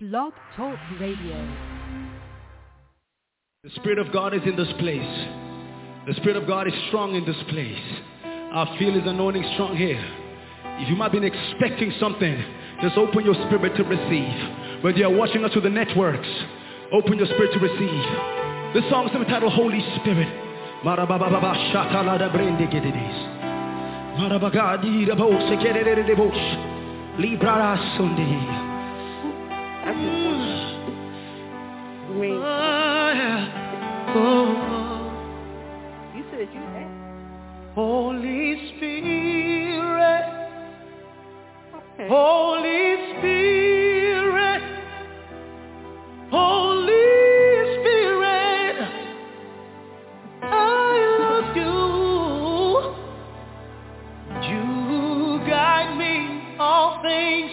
Blog Talk Radio. The Spirit of God is in this place. The Spirit of God is strong in this place. I feel His anointing strong here. If you might have been expecting something, just open your spirit to receive. Whether you're watching us through the networks, open your spirit to receive. This song is entitled Holy Spirit. You said you asked. Holy Spirit, Okay. Holy Spirit, Holy Spirit, I love you. You guide me in all things.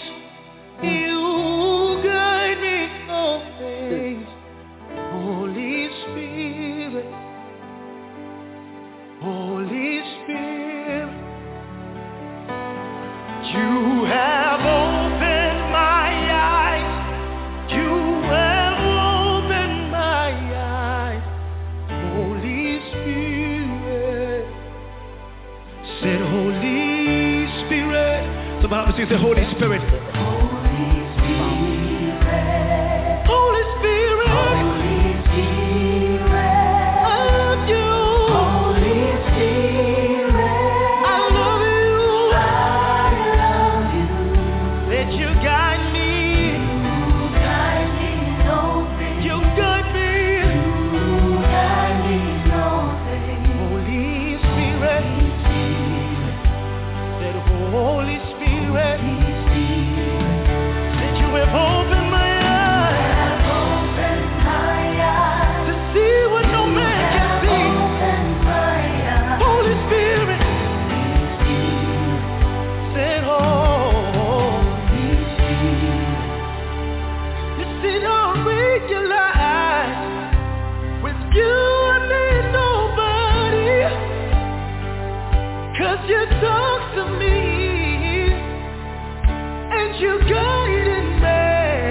You guide me in all things. Holy Spirit, Holy Spirit, you have opened my eyes. You have opened my eyes. Holy Spirit, said Holy Spirit. So Bible says the Holy Spirit. Holy Spirit. Holy Spirit. Holy Spirit. I love you. Holy Spirit. I love you. I love you. Let you guide me. You guide me in all things. You guide me. You guide me in all things. Holy Spirit. That Holy Spirit. That you have opened my eyes. To see what no man can see. Holy Spirit. Said, oh, you see, don't read your life. With you, I need nobody. 'Cause you talk to me. And you guided me.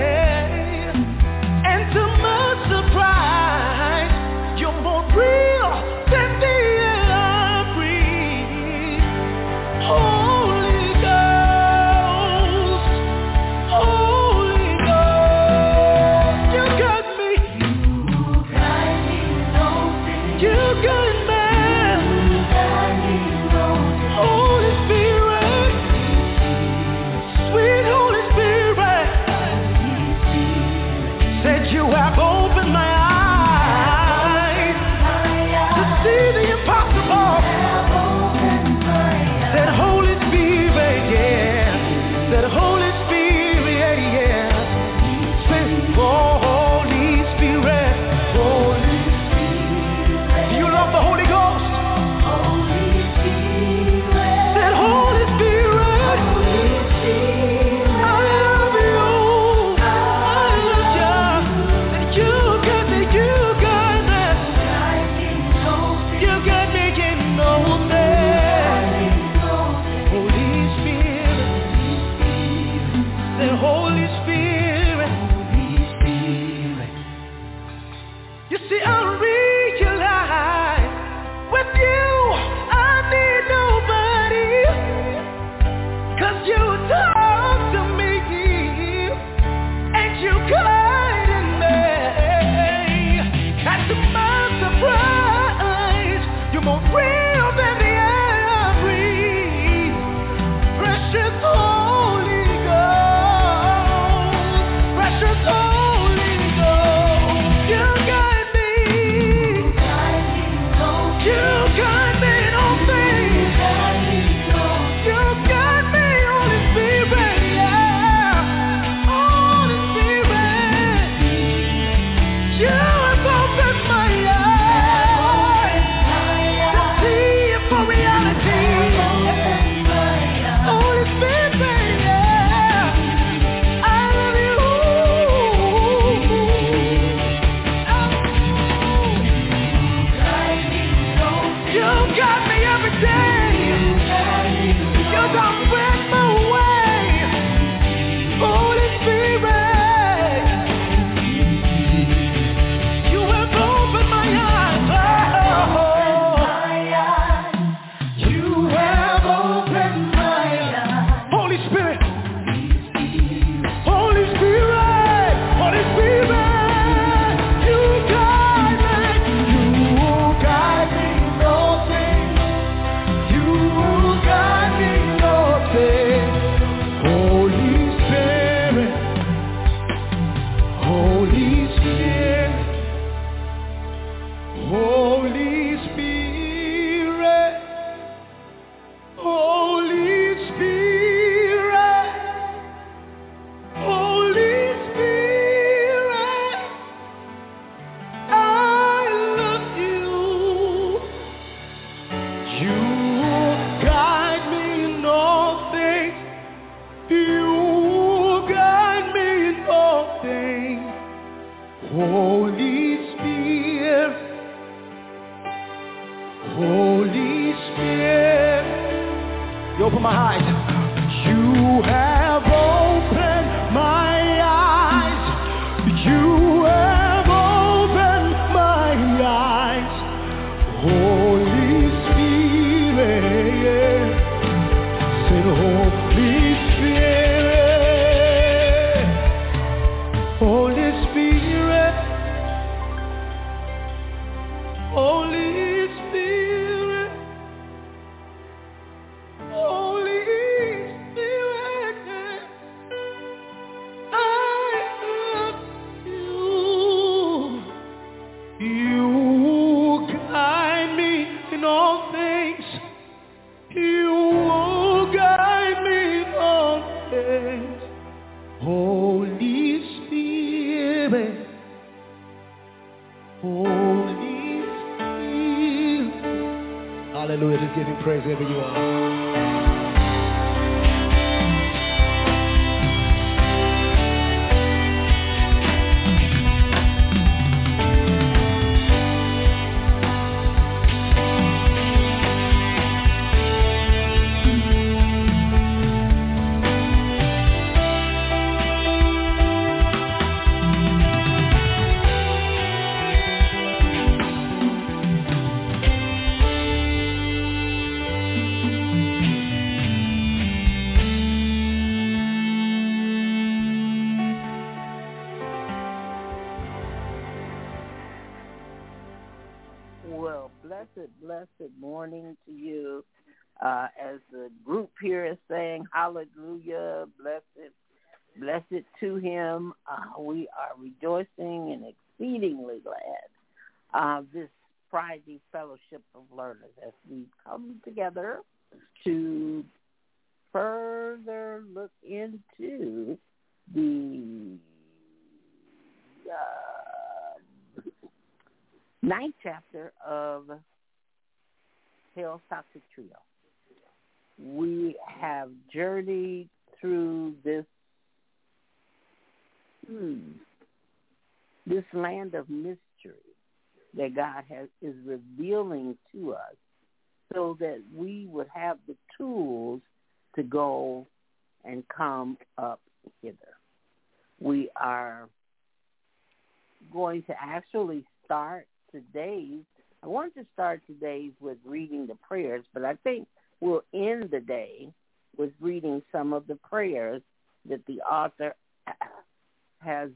And to my surprise, you're more real than the air I breathe. Holy Ghost, Holy Ghost, you got me. You got me. Holy Spirit, sweet Holy Spirit, said you have opened my eyes to see the impossible. Said Holy Spirit, yeah. Said Holy Spirit, yeah. Said Holy Spirit, Holy Spirit. Do you love the Holy Ghost? Said Holy Spirit, I love you. I love you. That you get Holy Spirit, Holy Spirit. You open my eyes. You have opened my eyes. You have opened my eyes. Holy Spirit. Say Holy Spirit. Holy Spirit. Holy Spirit. Holy Spirit, I love you. You guide me in all things. You guide me in all things. Holy Spirit, Holy Spirit. Hallelujah. Just give him praise wherever you are. Well, blessed morning to you. As the group here is saying, hallelujah, blessed to him. We are rejoicing and exceedingly glad this Friday Fellowship of Learners as we come together to further look into the 9th chapter of Hell's Toxic Trio. We have journeyed through this land of mystery that God is revealing to us so that we would have the tools to go and come up hither. We are going to actually start today's. I wanted to start today's with reading the prayers, but I think we'll end the day with reading some of the prayers that the author has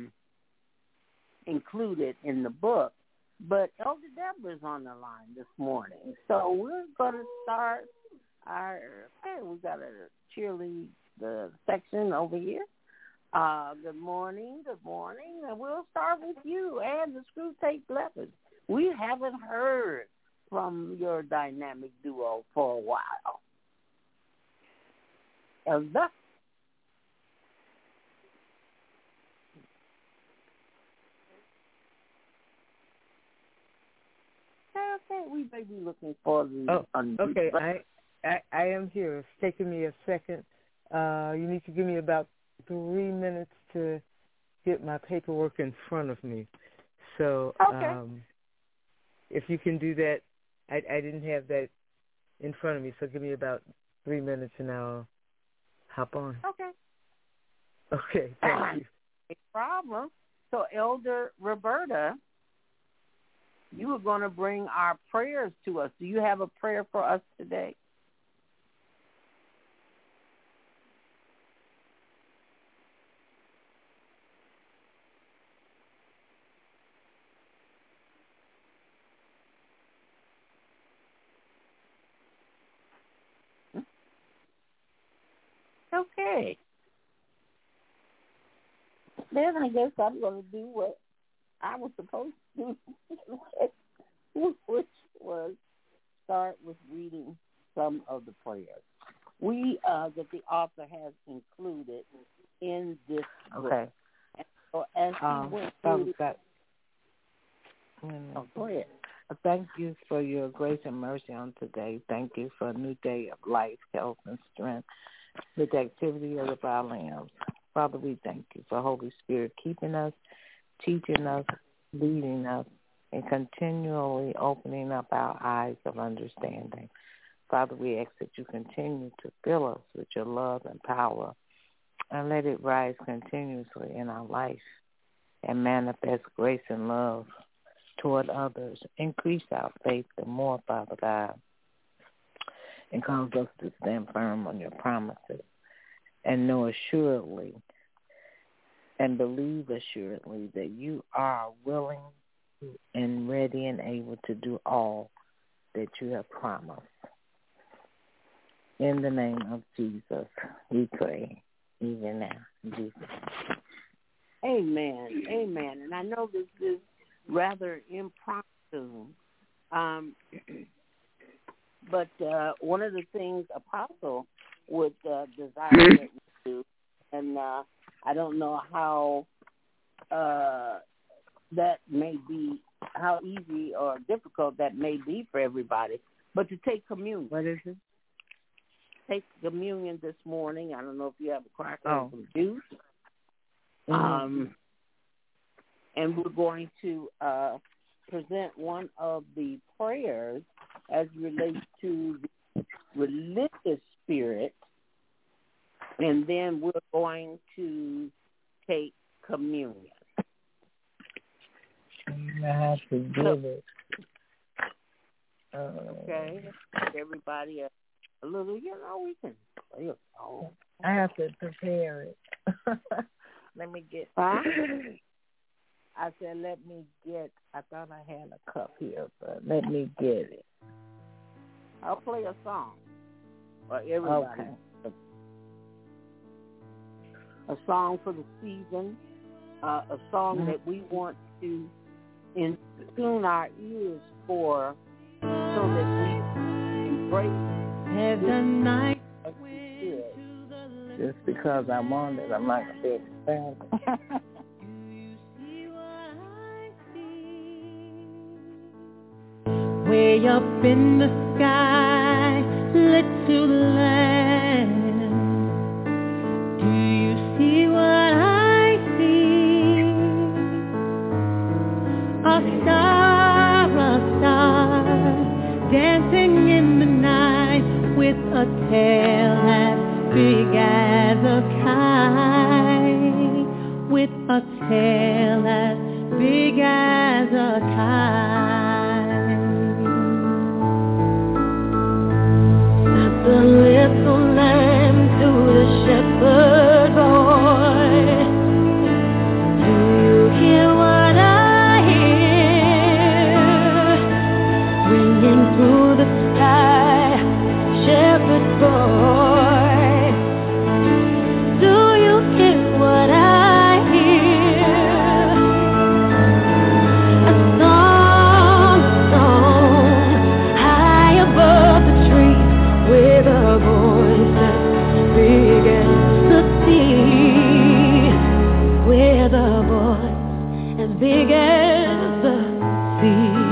included in the book. But Elder Deborah's on the line this morning, so we're going to start we got a cheerlead the section over here. Good morning, and we'll start with you and the Screwtape Leopards. We haven't heard from your dynamic duo for a while. Elder? Okay, we may be looking for the... okay, I am here. It's taking me a second. You need to give me about 3 minutes to get my paperwork in front of me. So if you can do that, I didn't have that in front of me, so give me about 3 minutes and I'll hop on. Okay. Okay, thank you. No problem. So, Elder Roberta, you were going to bring our prayers to us. Do you have a prayer for us today? Okay. Then I guess I'm going to do what I was supposed to do, which was start with reading some of the prayers that the author has included in this book. Okay. And so as he went through... go ahead. Thank you for your grace and mercy on today. Thank you for a new day of life, health, and strength with the activity of our limbs. Father, we thank you for Holy Spirit keeping us, teaching us, leading us, and continually opening up our eyes of understanding. Father, we ask that you continue to fill us with your love and power and let it rise continuously in our life and manifest grace and love toward others. Increase our faith the more, Father God, and cause us to stand firm on your promises and know assuredly and believe assuredly that you are willing and ready and able to do all that you have promised. In the name of Jesus, we pray, even now. In Jesus' name. Amen. Amen. And I know this is rather impromptu, but one of the things Apostle would desire that we do, and I don't know how that may be, how easy or difficult that may be for everybody, but to take communion. What is it? Take communion this morning. I don't know if you have a cracker or some juice. And we're going to present one of the prayers as relates to the religious spirit, and then we're going to take communion. I have to give it. Okay. Everybody a little, we can play a song. I have to prepare it. Let me get. I said, let me get. I thought I had a cup here, but let me get it. I'll play a song for everybody. Okay. A song for the season, a song that we want to tune our ears for, so that we embrace the night. Just because I want it, I'm not going to be able to stand it. Way up in the sky, lit to the land. Do you see what I see? A star, dancing in the night with a tail as big as a kite, with a tail as big as a kite. The little lamb to the shepherd boy. Do you hear what I hear? Ringing through the sky, shepherd boy. Do you hear what I hear? A song high above the tree, with a voice as big as the sea, with a voice as big as the sea.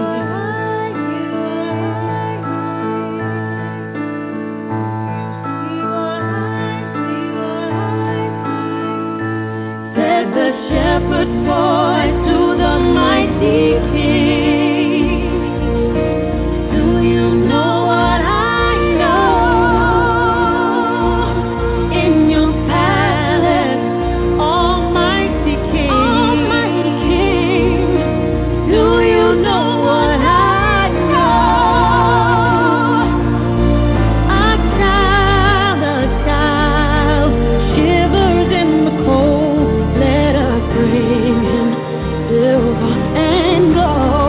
Said the shepherd boy to the mighty king, do you know what I know? In your palace, almighty king, do you know what I know? A child shivers in the cold. Let us bring him silver and gold.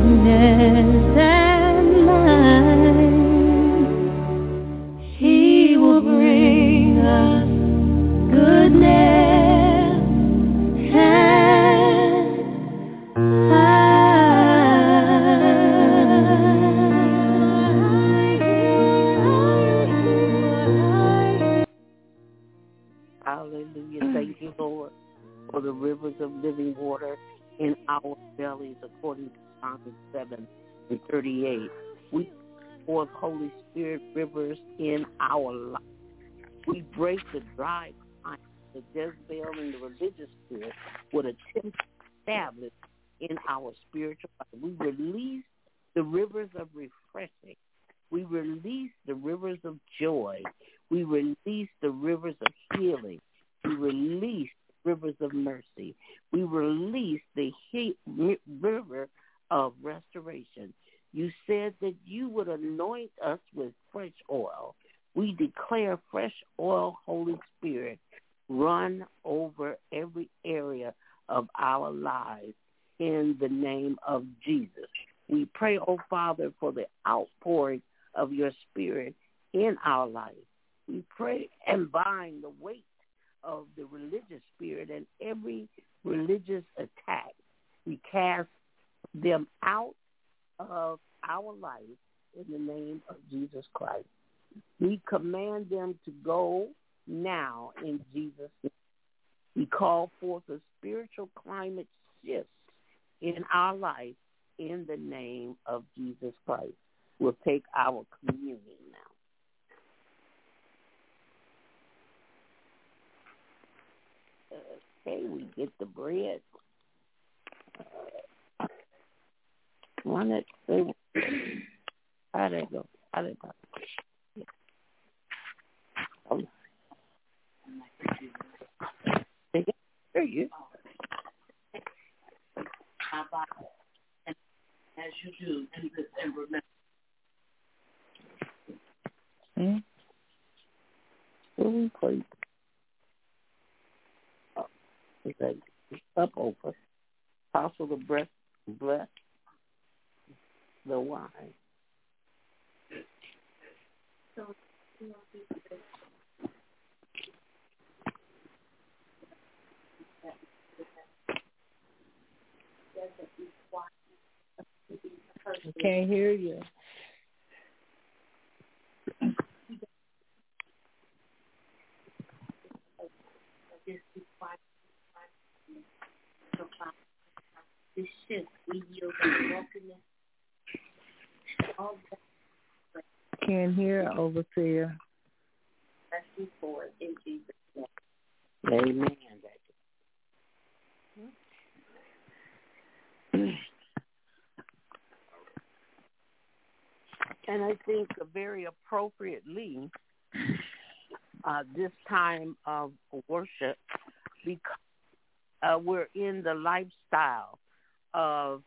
goodness and light. He will bring us goodness and light. Hallelujah. Thank you, Lord, for the rivers of living water in our bellies, according to Psalm 7:38. We pour the Holy Spirit rivers in our life. We break the dry pine that Jezebel and the religious spirit would attempt to establish in our spiritual life. We release the rivers of refreshing. We release the rivers of joy. We release the rivers of healing. We release the rivers of mercy. We release the river of restoration. You said that you would anoint us with fresh oil. We declare fresh oil, Holy Spirit, run over every area of our lives in the name of Jesus. We pray, oh Father, for the outpouring of your Spirit in our life. We pray and bind the weight of the religious spirit and every religious attack. We cast them out of our life in the name of Jesus Christ. We command them to go now in Jesus' name. We call forth a spiritual climate shift in our life in the name of Jesus Christ. We'll take our communion now. Okay, we get the bread. One that how did it go? How did it go? Hear you. And as you do, keep it and remember. Please. Up over. Apostle the breast, bless the wine. I can't hear you. Can't hear, Overseer. Amen. And I think very appropriately, this time of worship, because we're in the lifestyle of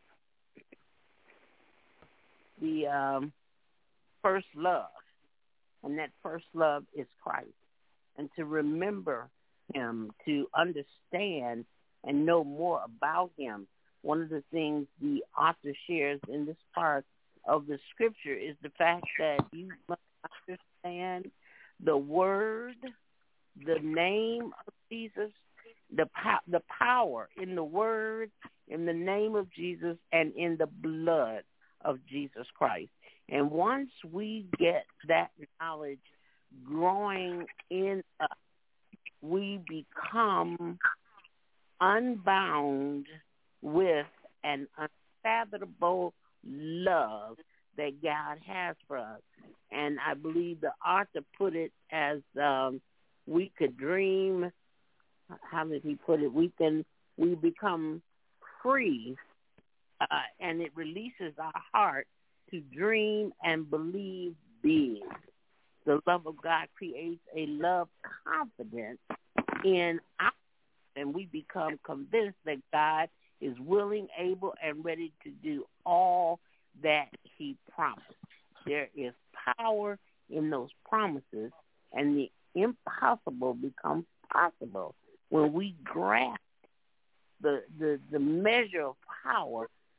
the first love, and that first love is Christ. And to remember him, to understand and know more about him. One of the things the author shares in this part of the scripture is the fact that you must understand the word, the name of Jesus, the power in the word, in the name of Jesus, and in the blood of Jesus Christ. And once we get that knowledge growing in us, we become unbound with an unfathomable love that God has for us. And I believe the author put it as we could dream. How did he put it? We become free, and it releases our heart to dream and believe big. The love of God creates a love confidence in us, and we become convinced that God is willing, able, and ready to do all that he promised. There is power in those promises, and the impossible becomes possible when we grasp the measure of power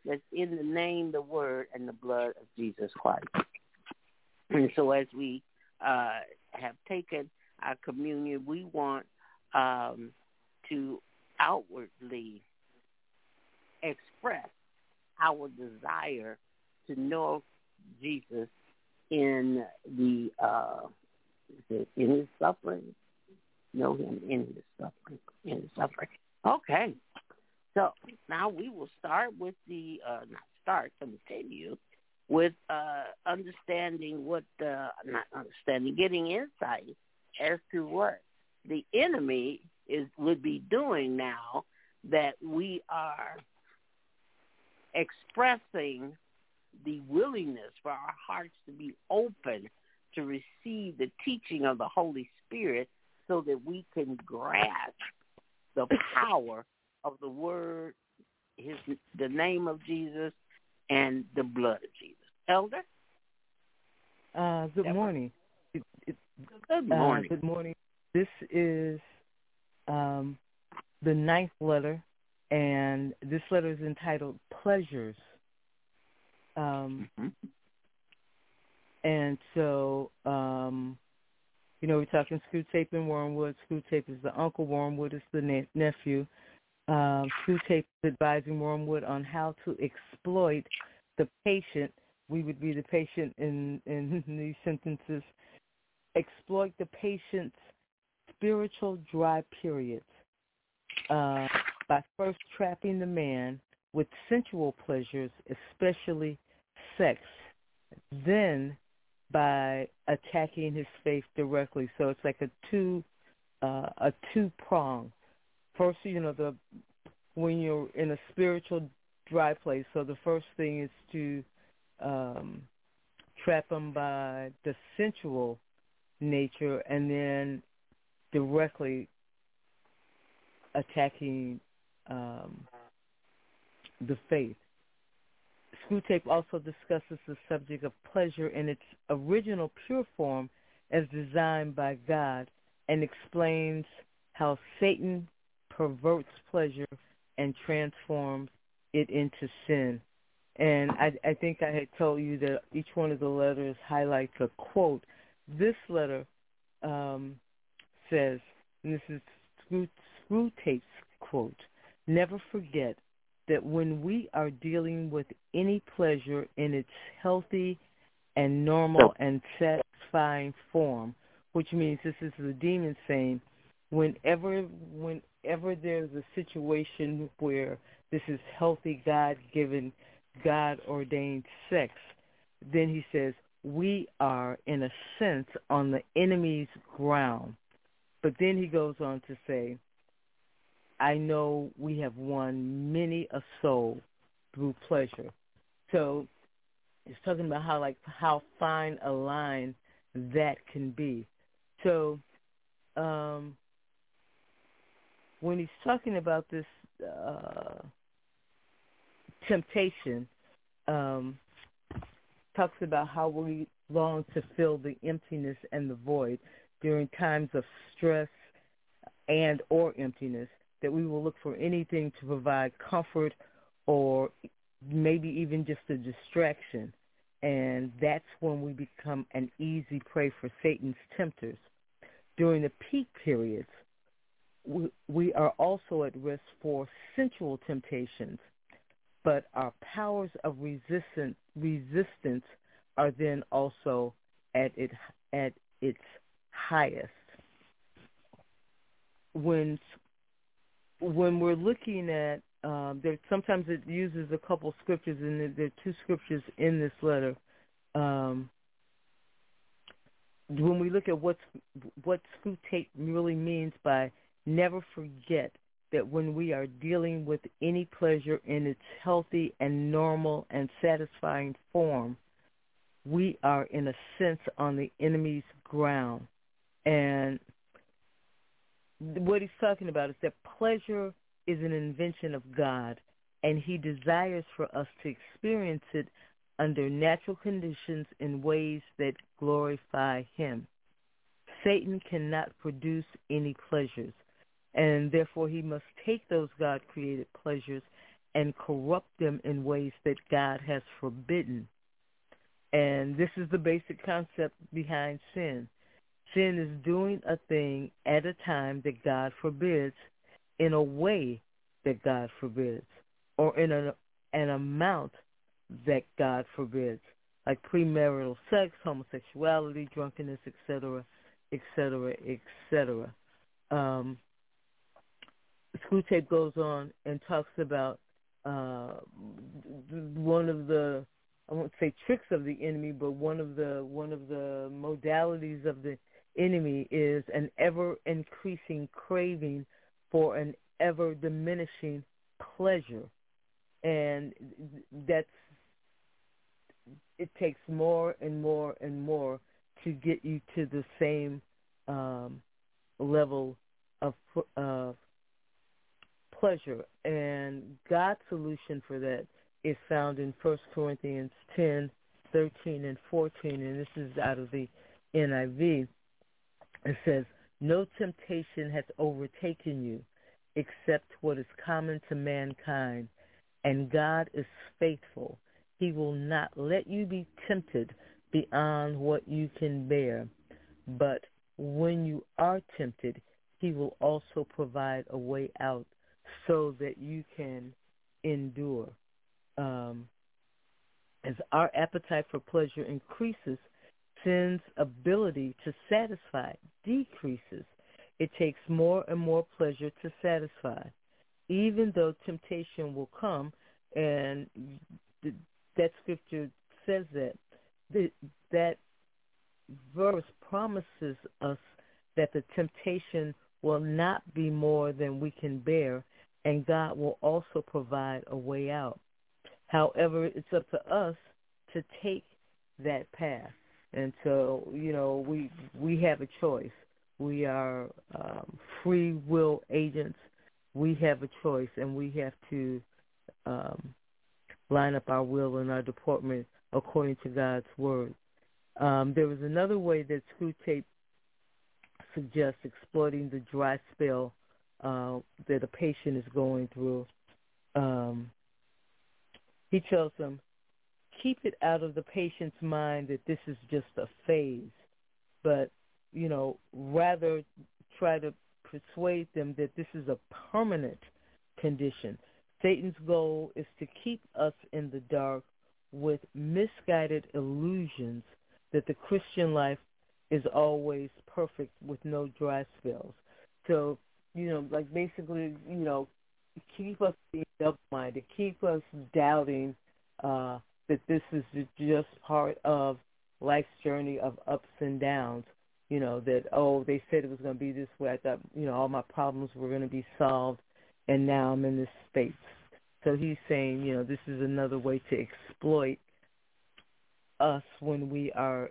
that's in the name, the word, and the blood of Jesus Christ. And so as we have taken our communion, we want to outwardly express our desire to know Jesus in the in his suffering. Know him in his suffering. In his suffering. Okay. So now we will start with continue with understanding getting insight as to what the enemy would be doing now that we are expressing the willingness for our hearts to be open to receive the teaching of the Holy Spirit so that we can grasp the power of the word, the name of Jesus, and the blood of Jesus. Elder? Good morning. Good morning. Good morning. This is the 9th letter, and this letter is entitled Pleasures. And so, we're talking Screwtape and Wormwood. Screwtape is the uncle, Wormwood is the nephew. Screwtape is advising Wormwood on how to exploit the patient. We would be the patient in these sentences. Exploit the patient's spiritual dry periods by first trapping the man with sensual pleasures, especially sex, then by attacking his faith directly. So it's like a two-prong. First, when you're in a spiritual dry place, so the first thing is to trap them by the sensual nature, and then directly attacking the faith. Screwtape also discusses the subject of pleasure in its original pure form as designed by God and explains how Satan perverts pleasure and transforms it into sin. And I think I had told you that each one of the letters highlights a quote. This letter says, and this is Screwtape's quote, "Never forget that when we are dealing with any pleasure in its healthy and normal and satisfying form," which means this is the demon saying, whenever there's a situation where this is healthy, God-given, God-ordained sex, then he says, we are, in a sense, on the enemy's ground. But then he goes on to say, I know we have won many a soul through pleasure. So he's talking about how fine a line that can be. So when he's talking about this temptation, talks about how we long to fill the emptiness and the void during times of stress and or emptiness, that we will look for anything to provide comfort or maybe even just a distraction. And that's when we become an easy prey for Satan's tempters. During the peak periods, we are also at risk for sensual temptations, but our powers of resistance are then also at its highest. When we're looking at, sometimes it uses a couple scriptures, and there are two scriptures in this letter. When we look at what Screwtape really means by never forget that when we are dealing with any pleasure in its healthy and normal and satisfying form, we are, in a sense, on the enemy's ground. And what he's talking about is that pleasure is an invention of God, and he desires for us to experience it under natural conditions in ways that glorify him. Satan cannot produce any pleasures, and therefore he must take those God-created pleasures and corrupt them in ways that God has forbidden. And this is the basic concept behind sin. Sin is doing a thing at a time that God forbids in a way that God forbids, or in an amount that God forbids, like premarital sex, homosexuality, drunkenness, etc., etc., etc. Screwtape goes on and talks about one of the, I won't say tricks of the enemy, but one of the modalities of the enemy is an ever-increasing craving for an ever-diminishing pleasure. And it takes more and more and more to get you to the same level of pleasure. And God's solution for that is found in 1 Corinthians 10, 13, and 14, and this is out of the NIV. It says, "No temptation has overtaken you except what is common to mankind, and God is faithful. He will not let you be tempted beyond what you can bear, but when you are tempted, he will also provide a way out so that you can endure." As our appetite for pleasure increases, sin's ability to satisfy decreases. It takes more and more pleasure to satisfy. Even though temptation will come, and that scripture says that verse promises us that the temptation will not be more than we can bear, and God will also provide a way out. However, it's up to us to take that path. And so, we have a choice. We are free will agents. We have a choice, and we have to line up our will and our deportment according to God's word. There was another way that Screwtape suggests exploiting the dry spell that a patient is going through. He tells them, keep it out of the patient's mind that this is just a phase, but, rather try to persuade them that this is a permanent condition. Satan's goal is to keep us in the dark with misguided illusions that the Christian life is always perfect with no dry spells. So, basically, keep us being double-minded, keep us doubting that this is just part of life's journey of ups and downs, that, they said it was going to be this way. I thought, all my problems were going to be solved, and now I'm in this state. So he's saying, this is another way to exploit us when we are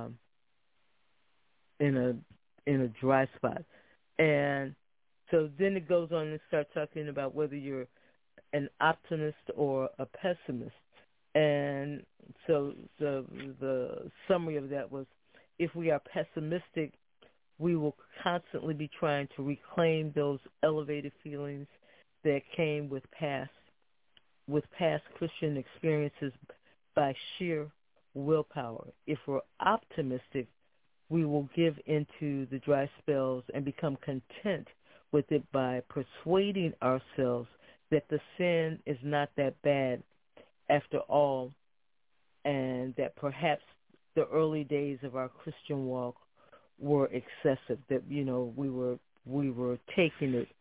in a dry spot. And so then it goes on and starts talking about whether you're an optimist or a pessimist. And so the summary of that was, if we are pessimistic, we will constantly be trying to reclaim those elevated feelings that came with past Christian experiences by sheer willpower. If we're optimistic, we will give into the dry spells and become content with it by persuading ourselves that the sin is not that bad after all, and that perhaps the early days of our Christian walk were excessive, that, we were taking it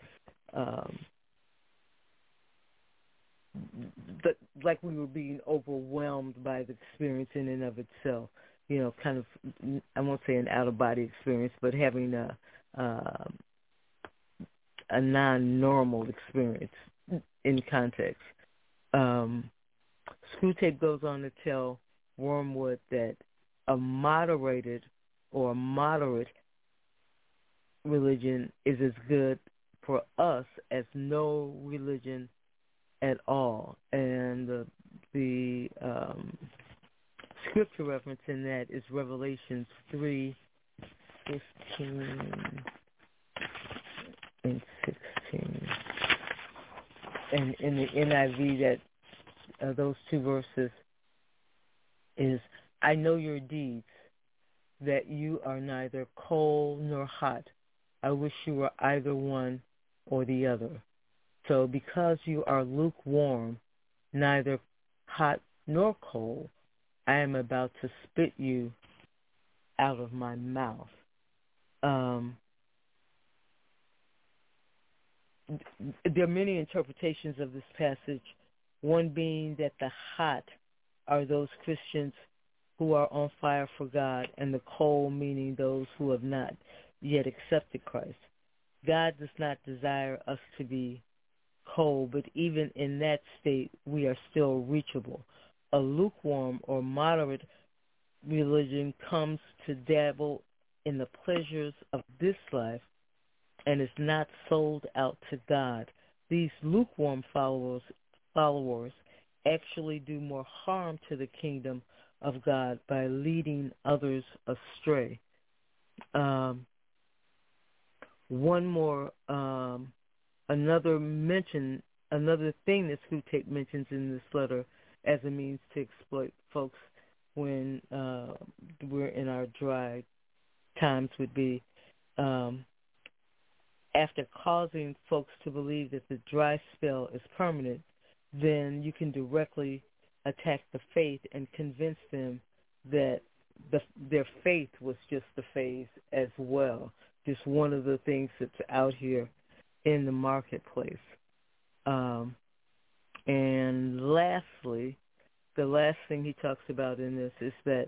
like we were being overwhelmed by the experience in and of itself, kind of, I won't say an out-of-body experience, but having a non-normal experience in context. Screwtape goes on to tell Wormwood that a moderated or a moderate religion is as good for us as no religion at all. And the scripture reference in that is Revelations 3:15 and 16. and in the NIV, that those two verses is, I know your deeds, that you are neither cold nor hot. I wish you were either one or the other. So because you are lukewarm, neither hot nor cold, I am about to spit you out of my mouth. There are many interpretations of this passage, one being that the hot are those Christians who are on fire for God, and the cold meaning those who have not yet accepted Christ. God does not desire us to be cold, but even in that state, we are still reachable. A lukewarm or moderate religion comes to dabble in the pleasures of this life and is not sold out to God. These lukewarm followers actually do more harm to the kingdom of God by leading others astray. One more, another thing that Screwtape mentions in this letter as a means to exploit folks when we're in our dry times would be, after causing folks to believe that the dry spell is permanent, then you can directly attack the faith and convince them that their faith was just a phase as well, just one of the things that's out here in the marketplace. And lastly, the last thing he talks about in this is that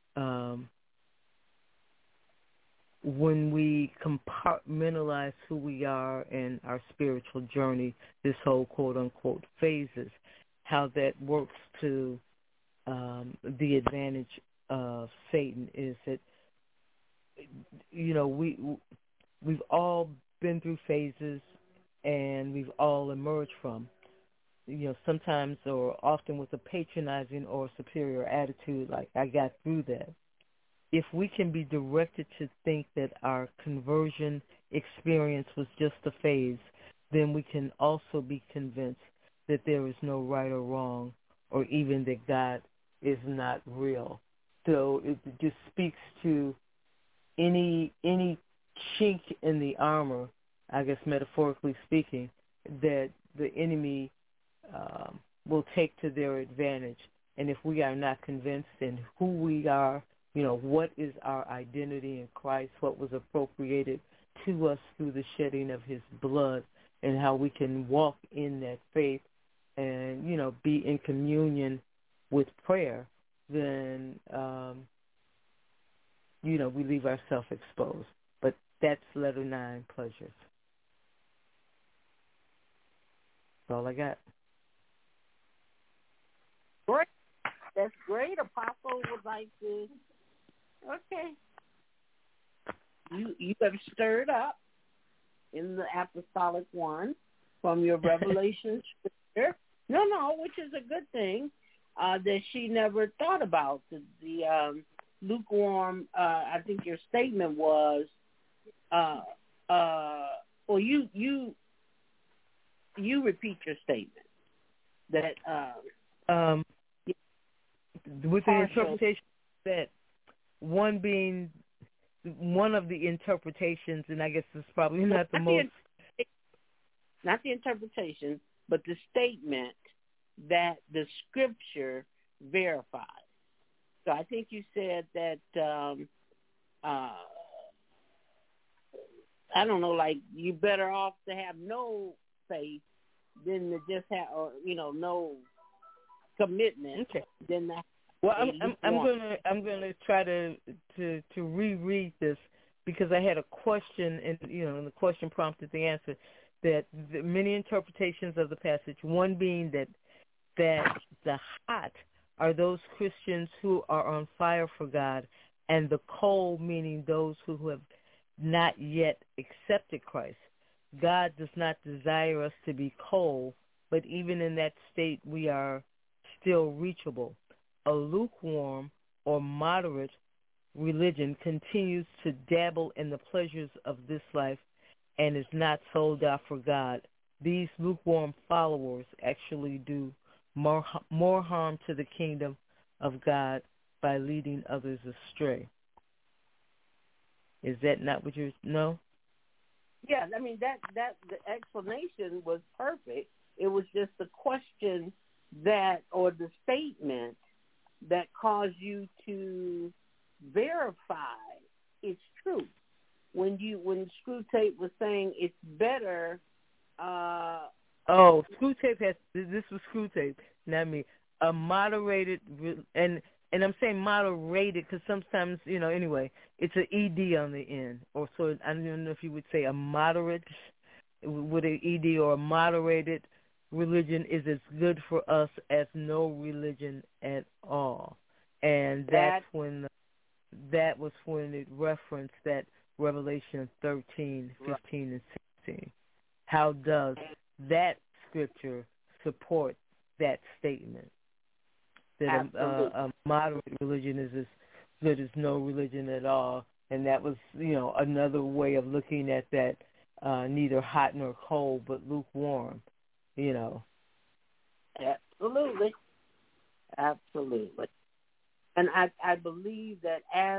when we compartmentalize who we are in our spiritual journey, this whole quote-unquote phases, how that works to the advantage of Satan is that, you know, we've all been through phases and we've all emerged from, you know, sometimes or often with a patronizing or superior attitude, like I got through that. If we can be directed to think that our conversion experience was just a phase, then we can also be convinced that there is no right or wrong, or even that God is not real. So it just speaks to any chink in the armor, I guess metaphorically speaking, that the enemy will take to their advantage. And if we are not convinced in who we are, you know, what is our identity in Christ, what was appropriated to us through the shedding of his blood, and how we can walk in that faith and, you know, be in communion with prayer, then, you know, we leave ourselves exposed. But that's letter 9, pleasures. That's all I got. Great. That's great. Apostle would like to. Okay. You have stirred up in the apostolic one from your revelation scripture. No, which is a good thing that she never thought about. The lukewarm, I think your statement was, well, you repeat your statement that with the interpretation that one being one of the interpretations, and I guess it's probably not the most. Not the interpretation, but the statement that the scripture verifies. So I think you said that, I don't know, like you're better off to have no faith than to just have, or, you know, no commitment than that. Well, I'm gonna try to reread this because I had a question, and you know, and the question prompted the answer. That the many interpretations of the passage, one being that the hot are those Christians who are on fire for God, and the cold meaning those who have not yet accepted Christ. God does not desire us to be cold, but even in that state we are still reachable. A lukewarm or moderate religion continues to dabble in the pleasures of this life and is not sold out for God. these lukewarm followers actually do more harm to the kingdom of God by leading others astray. Is that not what you know? Yeah, I mean that the explanation was perfect. It was just the question that, or the statement that caused you to verify its truth. When Screwtape was saying it's better. Screwtape has, this was Screwtape, not me. A moderated, and I'm saying moderated because sometimes, anyway, it's an ED on the end. Or so, I don't know if you would say a moderate with an ED, or a moderated religion is as good for us as no religion at all. And that was when it referenced that Revelation 13, 15, and 16. How does that scripture support that statement? That a moderate religion is as good as no religion at all. And that was, another way of looking at that, neither hot nor cold, but lukewarm, Absolutely. Absolutely. And I believe that as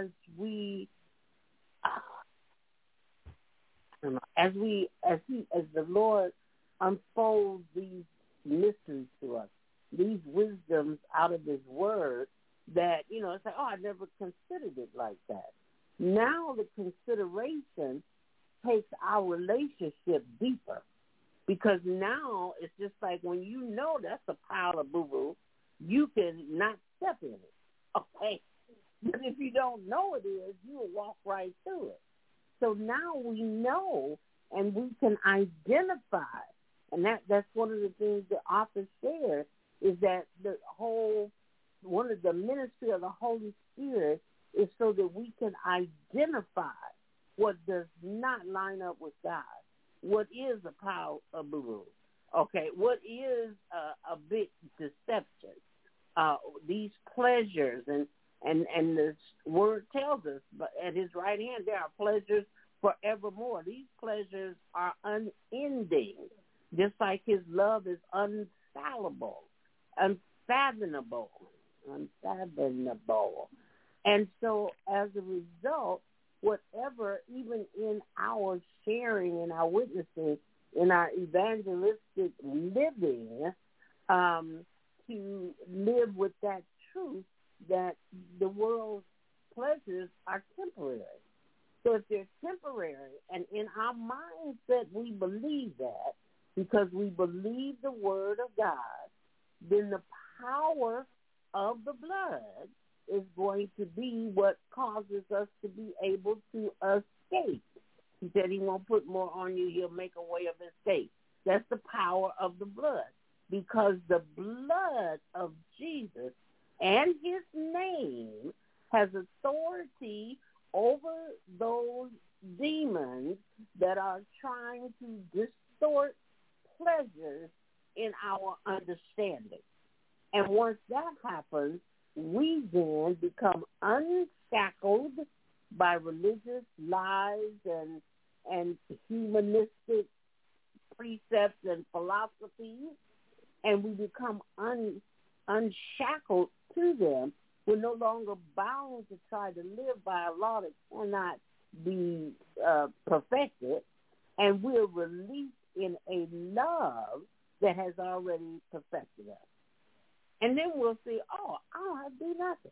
the Lord unfolds these mysteries to us, these wisdoms out of His Word, that, it's like, I never considered it like that. Now the consideration takes our relationship deeper, because now it's just like when that's a pile of boo-boo, you can not step in it, okay? But if you don't know it is, you will walk right through it. So now we know, and we can identify, and that's one of the things the author shared, is that one of the ministry of the Holy Spirit is so that we can identify what does not line up with God. What is a pile of boo-boo? Okay, what is a big deception? These pleasures, and the Word tells us, but at His right hand there are pleasures forevermore. These pleasures are unending, just like His love is unfathomable. And so as a result, whatever, even in our sharing, in our witnessing, in our evangelistic living, to live with that truth that the world's pleasures are temporary. So if they're temporary, and in our mindset we believe that, because we believe the Word of God, then the power of the blood is going to be what causes us to be able to escape. He said He won't put more on you, He'll make a way of escape. That's the power of the blood, because the blood of Jesus and His name has authority over those demons that are trying to distort pleasures in our understanding. And once that happens, we then become unshackled by religious lies and humanistic precepts and philosophies, and we become unshackled to them. We're no longer bound to try to live by a law that cannot be perfected, and we're released in a love that has already perfected us. And then we'll see, I don't have to do nothing.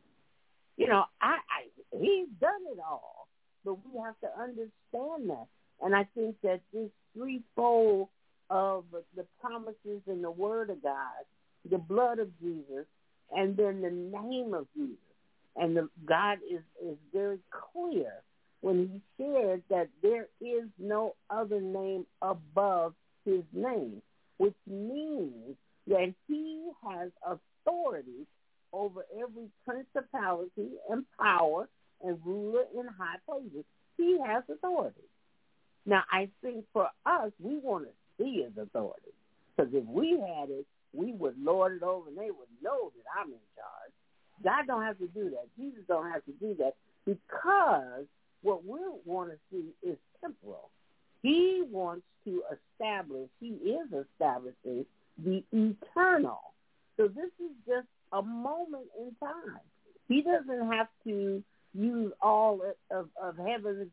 He's done it all, but we have to understand that. And I think that this threefold of the promises in the Word of God, the blood of Jesus, and then the name of Jesus. And God is very clear when He said that there is no other name above His name, which means that He has authority over every principality and power and ruler in high places. He has authority. Now, I think for us, we want to see His authority, because if we had it, we would lord it over and they would know that I'm in charge. God don't have to do that. Jesus don't have to do that, because what we want to see is temporal. He wants to He is establishing the eternal. So this is just a moment in time. He doesn't have to use all of heaven's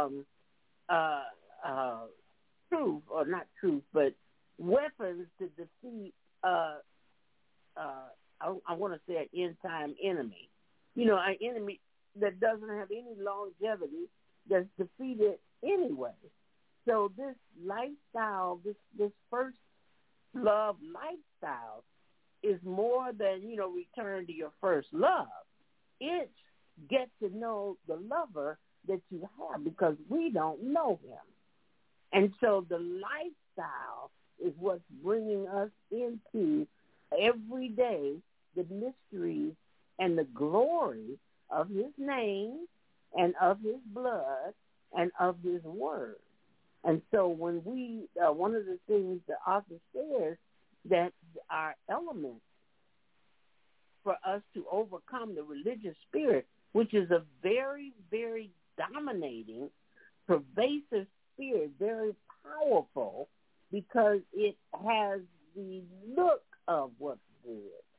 truth, or not truth, but weapons to defeat, I want to say an end-time enemy. You know, an enemy that doesn't have any longevity, that's defeated anyway. So this lifestyle, this first love lifestyle is more than, return to your first love. It's get to know the lover that you have, because we don't know him. And so the lifestyle is what's bringing us into every day the mysteries and the glory of his name and of his blood and of his word. And so when we, one of the things the author says, that our elements for us to overcome the religious spirit, which is a very, very dominating, pervasive spirit, very powerful, because it has the look of what's good,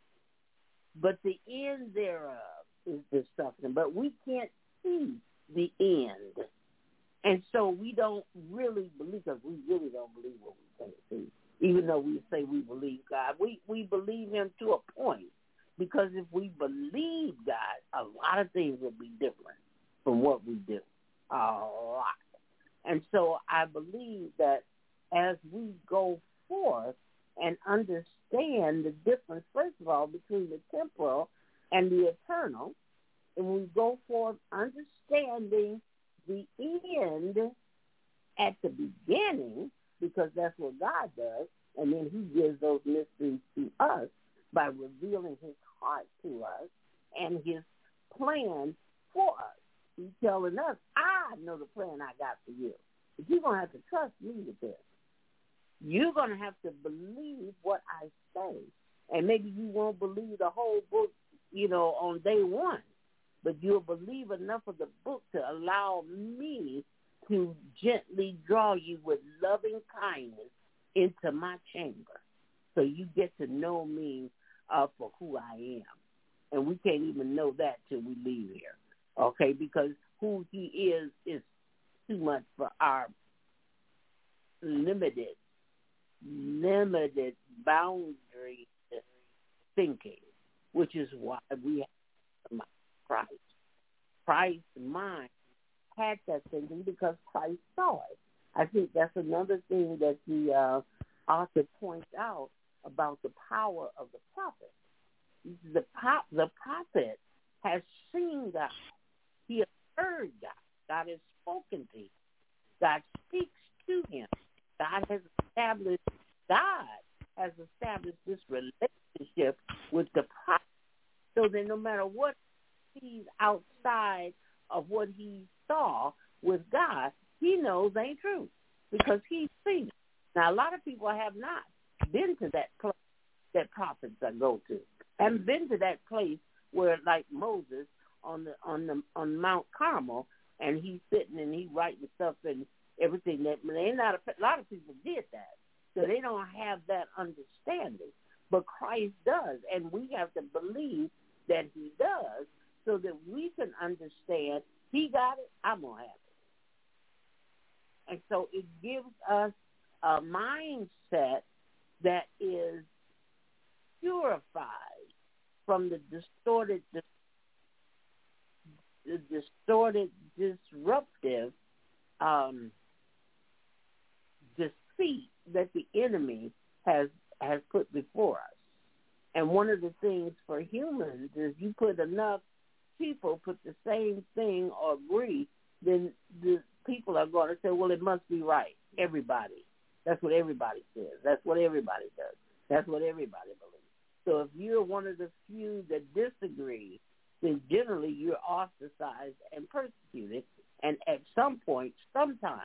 but the end thereof is destruction. But we can't see the end. And so we don't really believe, because we really don't believe what we can't see. Even though we say we believe God, we believe him to a point. Because if we believe God, a lot of things would be different from what we do. A lot. And so I believe that as we go forth and understand the difference, first of all, between the temporal and the eternal, and we go forth understanding the end at the beginning, because that's what God does, and then he gives those mysteries to us by revealing his heart to us and his plan for us. He's telling us, I know the plan I got for you. But you're going to have to trust me with this. You're going to have to believe what I say. And maybe you won't believe the whole book, on day one, but you'll believe enough of the book to allow me to gently draw you with loving kindness into my chamber. So you get to know me for who I am. And we can't even know that till we leave here, okay? Because who he is too much for our limited boundary thinking, which is why we have Christ. Christ's mind had that thinking because Christ saw it. I think that's another thing that the author points out about the power of the prophet. The prophet has seen God. He has heard God. God has spoken to him. God speaks to him. God has established this relationship with the prophet, so that no matter what he sees outside of what he saw with God, he knows ain't true because he's seen it. Now, a lot of people have not been to that place that prophets go to, haven't been to that place where, like Moses on Mount Carmel, and he's sitting and he's writing stuff and everything. That a lot of people did that, so they don't have that understanding. But Christ does, and we have to believe that he does, so that we can understand. He got it, I'm gonna have it, and so it gives us a mindset that is purified from the distorted, disruptive deceit that the enemy has put before us. And one of the things for humans is you put enough people put the same thing or agree, then the people are going to say, well, it must be right. Everybody. That's what everybody says. That's what everybody does. That's what everybody believes. So if you're one of the few that disagree, then generally you're ostracized and persecuted. And at some point, sometimes,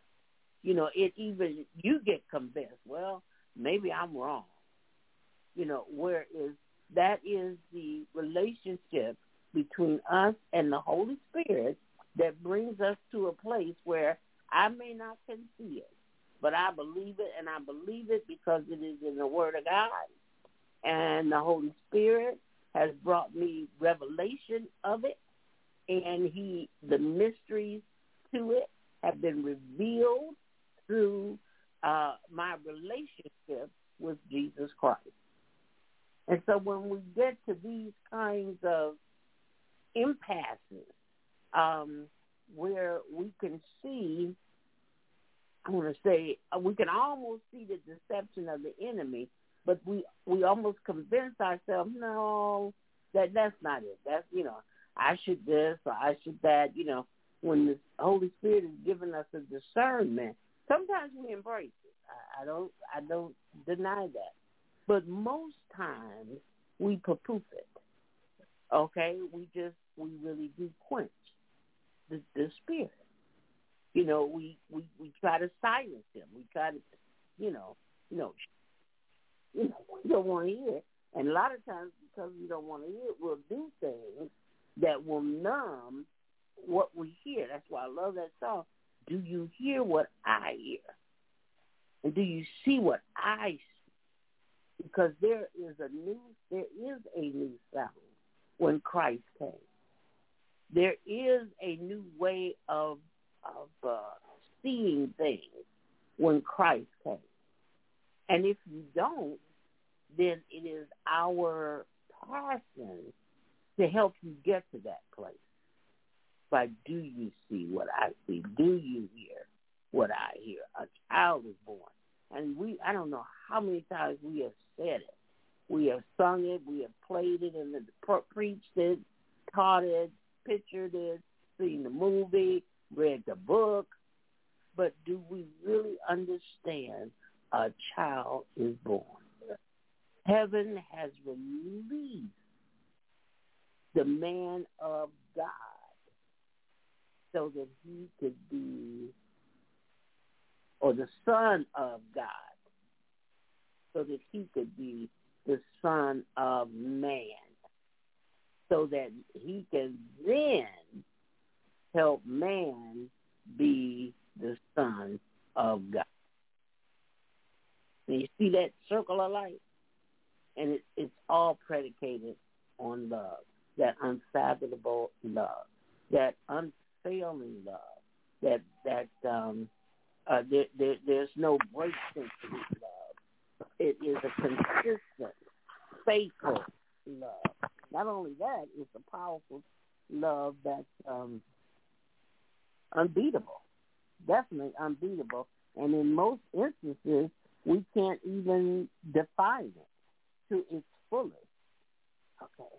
you get convinced, well, maybe I'm wrong. Whereas that is the relationship between us and the Holy Spirit that brings us to a place where I may not can see it, but I believe it, and I believe it because it is in the Word of God, and the Holy Spirit has brought me revelation of it, and the mysteries to it have been revealed through my relationship with Jesus Christ. And so when we get to these kinds of impasses, where we can see, I want to say, we can almost see the deception of the enemy, but we almost convince ourselves, no, that's not it. That's, I should this or I should that, when the Holy Spirit is giving us a discernment. Sometimes we embrace it. I don't deny that. But most times we poo-poo it. Okay? We really do quench the Spirit. We try to silence him. We try to, we don't want to hear it. And a lot of times because we don't want to hear it, we'll do things that will numb what we hear. That's why I love that song. Do you hear what I hear? And do you see what I see? Because there is a new sound when Christ came. There is a new way of seeing things when Christ came. And if you don't, then it is our passion to help you get to that place. But do you see what I see? Do you hear what I hear? A child is born. And I don't know how many times we have said it. We have sung it, we have played it, and preached it, taught it, pictured it, seen the movie, read the book. But do we really understand a child is born? Heaven has released the man of God so that he could be, or the Son of God, so that he could be the Son of Man, so that he can then help man be the Son of God. And you see that circle of life? And it's all predicated on love, that unfathomable love, that unfailing love, there's no breaks into this love. It is a consistent, faithful love. Not only that, it's a powerful love that's unbeatable, definitely unbeatable. And in most instances, we can't even define it to its fullest. Okay.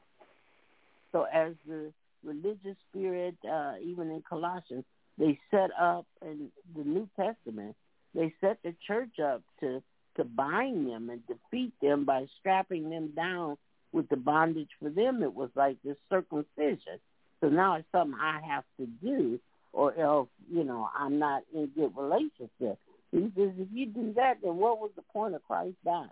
So as the religious spirit, even in Colossians, they set up in the New Testament, they set the church up to bind them and defeat them by strapping them down with the bondage. For them, it was like this circumcision. So now it's something I have to do, or else, I'm not in a good relationship. He says, if you do that, then what was the point of Christ dying?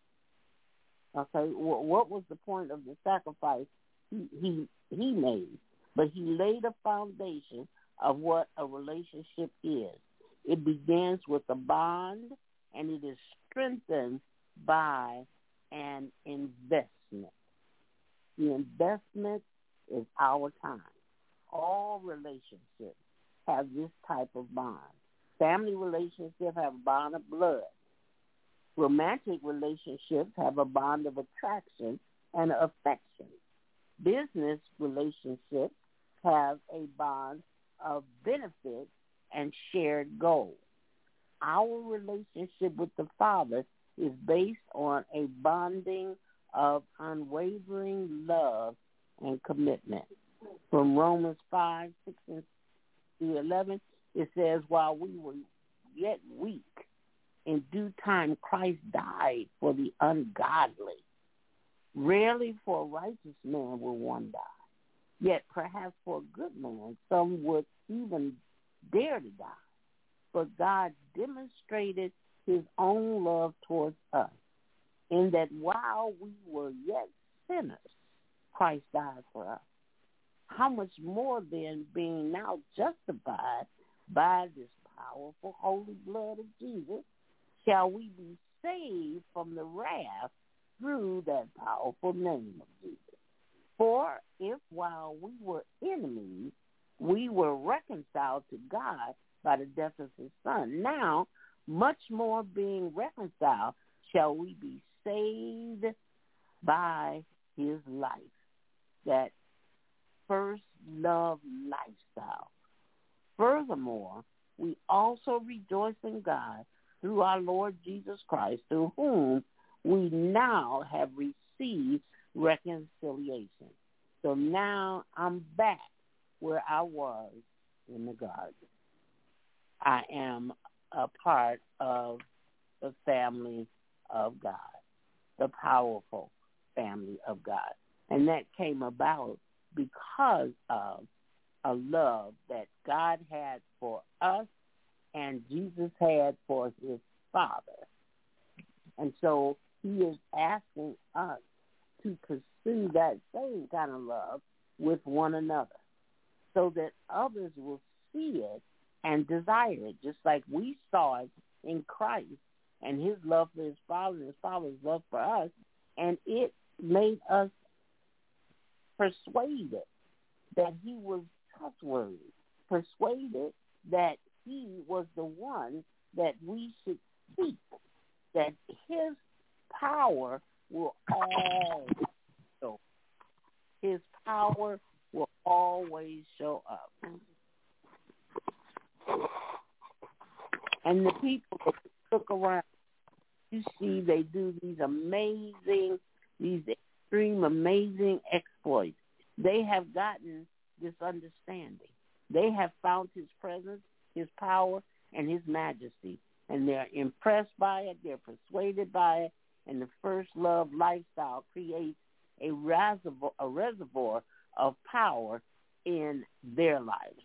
Okay, what was the point of the sacrifice he made? But he laid a foundation of what a relationship is. It begins with a bond, and it is strengthened by an investment. The investment is our time. All relationships have this type of bond. Family relationships have a bond of blood. Romantic relationships have a bond of attraction and affection. Business relationships have a bond of benefit and shared goals. Our relationship with the Father is based on a bonding of unwavering love and commitment. From Romans 5, 6, and 11, it says, while we were yet weak, in due time Christ died for the ungodly. Rarely for a righteous man will one die. Yet perhaps for a good man, some would even dare to die. But God demonstrated his own love towards us, in that while we were yet sinners, Christ died for us. How much more then, being now justified by this powerful holy blood of Jesus shall we be saved from the wrath through that powerful name of Jesus. For if while we were enemies, we were reconciled to God by the death of his Son, now much more being reconciled shall we be saved by his life. That first love lifestyle. Furthermore, we also rejoice in God through our Lord Jesus Christ, through whom we now have received reconciliation. So now I'm back where I was in the garden. I am a part of the family of God, the powerful family of God. And that came about because of a love that God had for us and Jesus had for his Father. And so he is asking us to pursue that same kind of love with one another so that others will see it and desire it, just like we saw it in Christ and his love for his Father and his Father's love for us, and it made us persuaded that he was trustworthy, persuaded that he was the one that we should seek, that his power will always show. His power will always show up. And the people that look around, you see they do these extreme, amazing exploits. They have gotten this understanding. They have found his presence, his power, and his majesty. And they're impressed by it. They're persuaded by it. And the first love lifestyle creates a reservoir of power in their lives.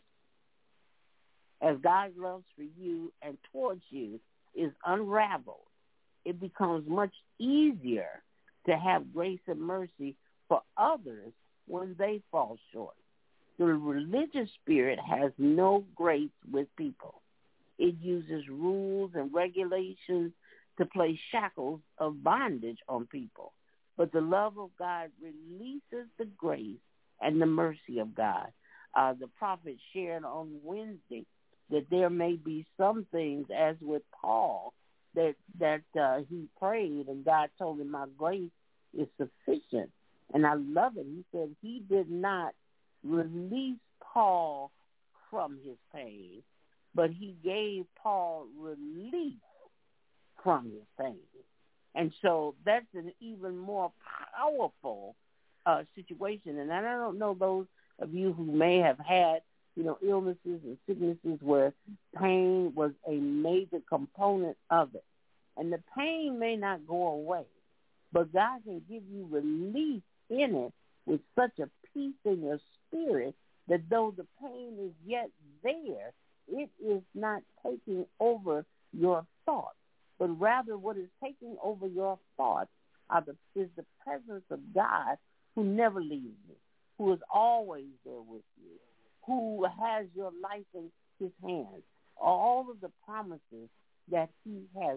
As God's love for you and towards you is unraveled, it becomes much easier to have grace and mercy for others when they fall short. The religious spirit has no grace with people. It uses rules and regulations to place shackles of bondage on people. But the love of God releases the grace and the mercy of God. The prophet shared on Wednesday that there may be some things, as with Paul, that he prayed and God told him, my grace is sufficient. And I love it. He said he did not release Paul from his pain, but he gave Paul relief from his pain. And so that's an even more powerful situation. And I don't know those of you who may have had, illnesses and sicknesses where pain was a major component of it. And the pain may not go away, but God can give you relief in it with such a peace in your spirit that though the pain is yet there, it is not taking over your thoughts, but rather what is taking over your thoughts is the presence of God who never leaves you, who is always there with you, who has your life in his hands. All of the promises that he has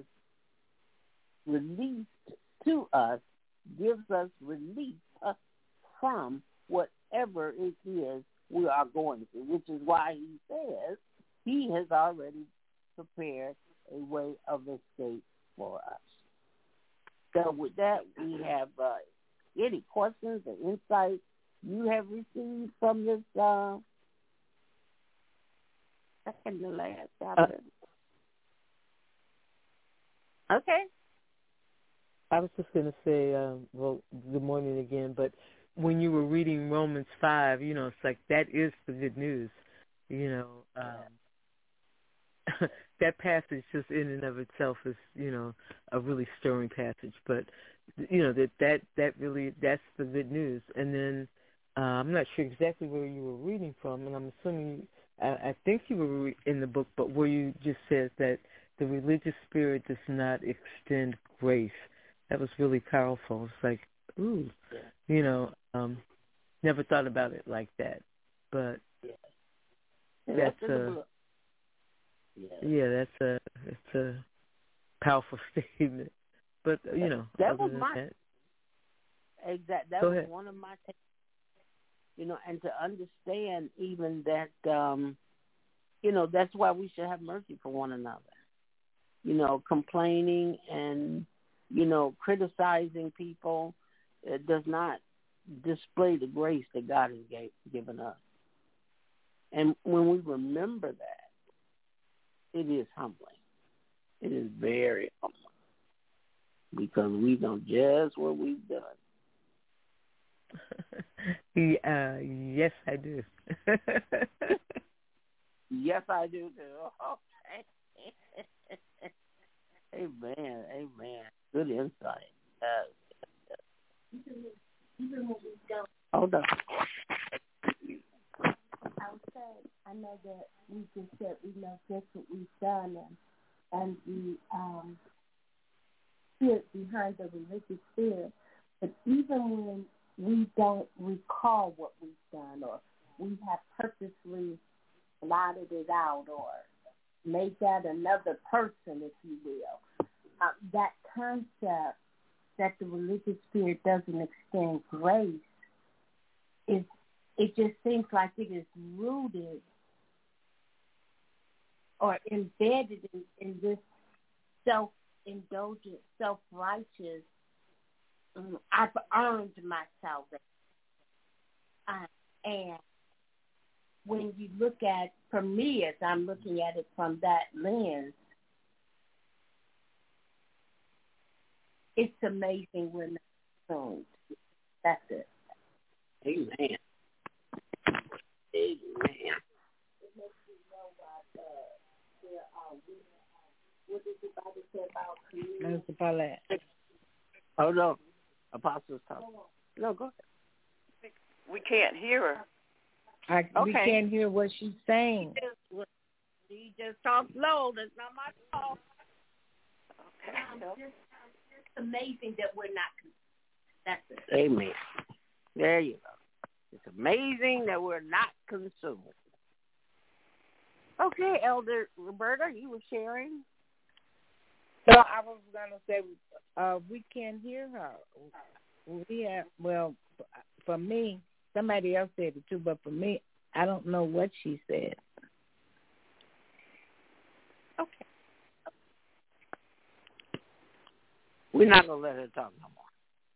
released to us gives us relief from whatever it is we are going through, which is why he says he has already prepared a way of escape for us. So with that, we have any questions or insights you have received from this second to last chapter? Okay. I was just going to say, good morning again, but when you were reading Romans 5, it's like that is the good news. That passage just in and of itself is, a really stirring passage. But, that really, that's the good news. And then I'm not sure exactly where you were reading from, and I'm assuming, I think you were in the book, but where you just said that the religious spirit does not extend grace. That was really powerful. It's like, ooh, never thought about it like that. But that's Yes. It's a powerful statement. But that other was than my that, that go was ahead. one of my and to understand even that that's why we should have mercy for one another. Complaining and criticizing people, it does not display the grace that God has given us. And when we remember that, it is humbling. It is very humbling because we know just what we've done. Yes, I do. Yes, I do too. Amen. Amen. Good insight. Hold on. I would say, I know that we just said we know just what we've done and the spirit behind the religious spirit. But even when we don't recall what we've done or we have purposely blotted it out or made that another person, if you will, that concept that the religious spirit doesn't extend grace it just seems like it is rooted or embedded in this self-indulgent, self-righteous, I've earned my salvation. And when you look at, for me, as I'm looking at it from that lens, it's amazing we're not consumed. That's it. Amen. Amen. What did the Bible say about communion? Minister Paulette. Hold on. Apostles talking. No, go ahead. We can't hear her. We can't hear what she's saying. She just talks low. That's not my fault. Okay. It's amazing that we're not consumed. That's it. Amen. There you go. It's amazing that we're not consumed. Okay, Elder Roberta, you were sharing? So I was going to say, we can't hear her. For me, somebody else said it too, but for me, I don't know what she said. Okay. We're not going to let her talk no more.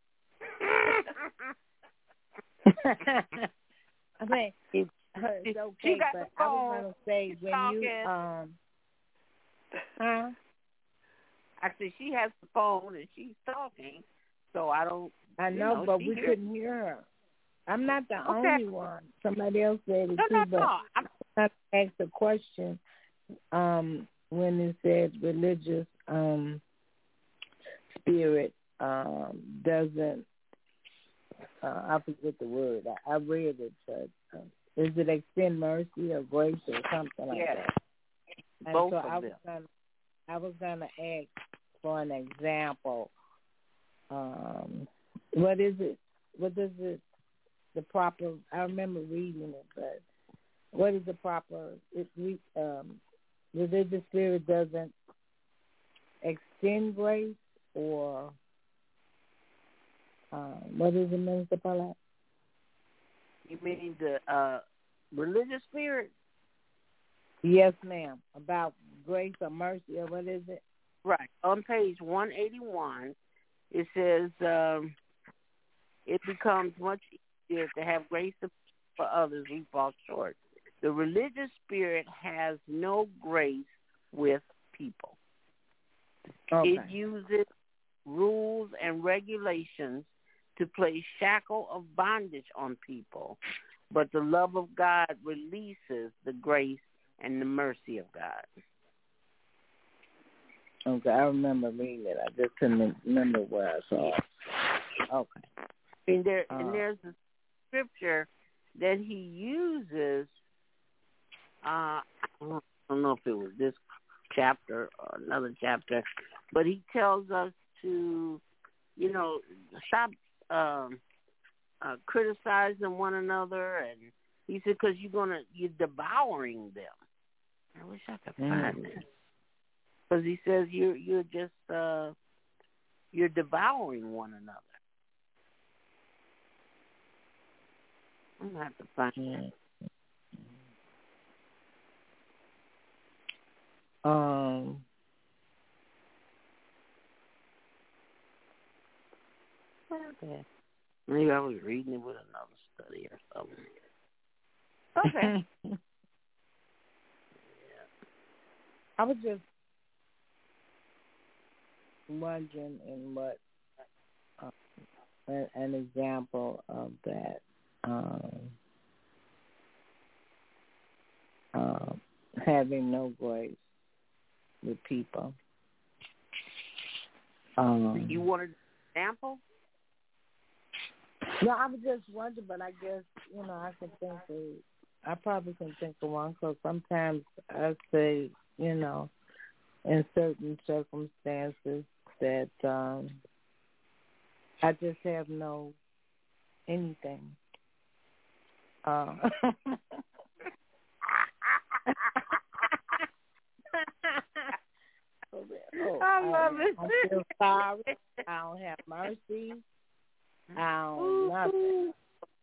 I mean, it's okay, but I was going to say when talking. I said she has the phone and she's talking, so I don't. I know, but we couldn't hear her. I'm not the only one. Somebody else said it too, but I'm not asked a question when it said religious spirit doesn't. I forget the word. I read it, but is it extend mercy or grace or something like that? And both so of them. I was gonna ask for an example. What is it? What is it? The proper? I remember reading it, but what is the proper? Religious spirit doesn't extend grace, or what is it, Minister Paulette? You mean the religious spirit? Yes, ma'am. About grace or mercy, or what is it? Right. On page 181, it says it becomes much easier to have grace for others who fall short. The religious spirit has no grace with people. Okay. It uses rules and regulations to place shackle of bondage on people, but the love of God releases the grace and the mercy of God. Okay, I remember reading it. I just couldn't remember where I saw it. Okay. And there's a scripture that he uses. I don't know if it was this chapter or another chapter, but he tells us to, stop criticizing one another, and he said because you're devouring them. I wish I could find that. Because he says you're just you're devouring one another. I'm gonna have to find that. Okay. Maybe I was reading it with another study or something. Okay. Yeah. I was just wondering in what an example of that having no grace with people. You wanted an example? No, I was just wondering, but I guess, I probably can think of one, because sometimes I say, in certain circumstances that I just have no anything. I love it. I feel sorry. I don't have mercy. I don't nothing.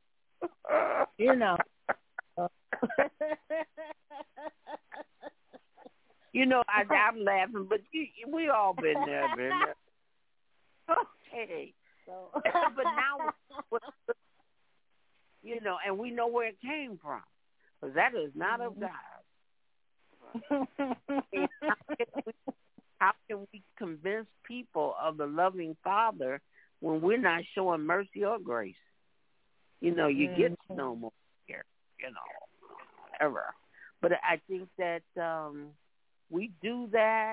I'm laughing, but we all been there, Okay. But now, and we know where it came from, because that is not of God. How can we convince people of the loving Father when we're not showing mercy or grace? You get no more here, ever. But I think that we do that.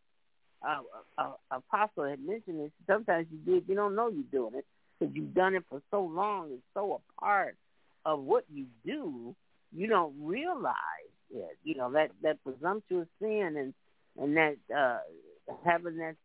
Apostle had mentioned this. Sometimes you don't know you're doing it because you've done it for so long. It's so a part of what you do, you don't realize it. That presumptuous sin and that having that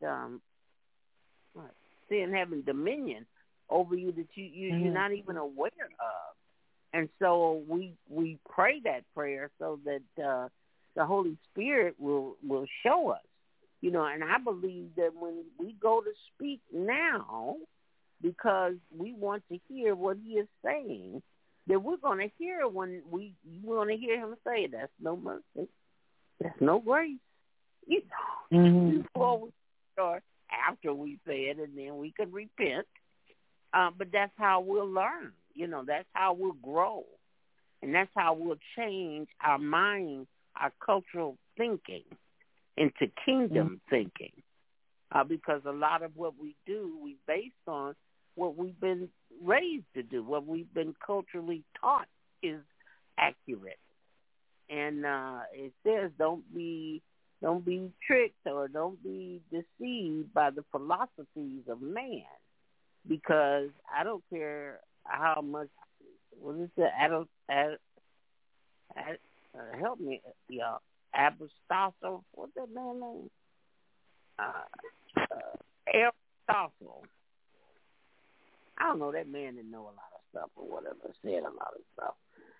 sin having dominion over you that you're not even aware of. And so we pray that prayer so that the Holy Spirit will show us. And I believe that when we go to speak now, because we want to hear what he is saying, that we're going to hear when we want to hear him say, that's no mercy, that's no grace. Before we start, after we say it, and then we can repent. But that's how we'll learn. That's how we'll grow. And that's how we'll change our mind, our cultural thinking into kingdom thinking. Because a lot of what we do, we based on what we've been raised to do, what we've been culturally taught is accurate. And it says don't be tricked or don't be deceived by the philosophies of man, because I don't care how much, what is it, help me, y'all, Aristotle, what's that man name? Aristotle. I don't know, that man didn't know a lot of stuff or whatever, said a lot of stuff.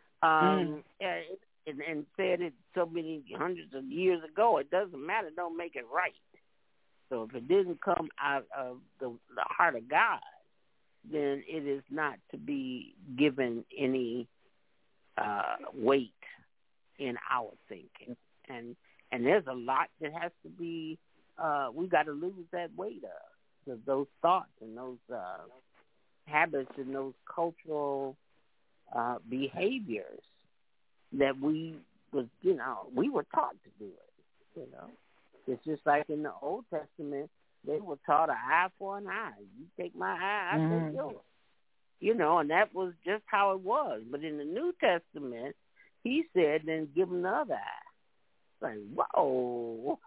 And said it so many hundreds of years ago, it doesn't matter, don't make it right. So if it didn't come out of the heart of God, then it is not to be given any weight in our thinking. And there's a lot that has to be, we got to lose that weight of those thoughts and those habits and those cultural behaviors that we were taught to do it. It's just like in the Old Testament, they were taught an eye for an eye. You take my eye, I take yours. And that was just how it was. But in the New Testament, he said, then give them the other eye. Like, whoa,